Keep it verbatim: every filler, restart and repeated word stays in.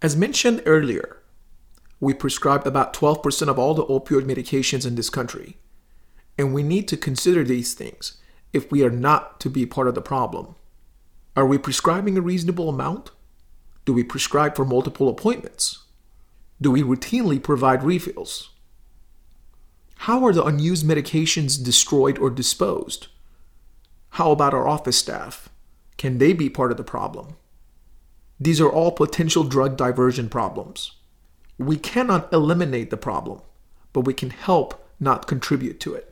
As mentioned earlier, we prescribe about twelve percent of all the opioid medications in this country, and we need to consider these things if we are not to be part of the problem. Are we prescribing a reasonable amount? Do we prescribe for multiple appointments? Do we routinely provide refills? How are the unused medications destroyed or disposed? How about our office staff? Can they be part of the problem? These are all potential drug diversion problems. We cannot eliminate the problem, but we can help not contribute to it.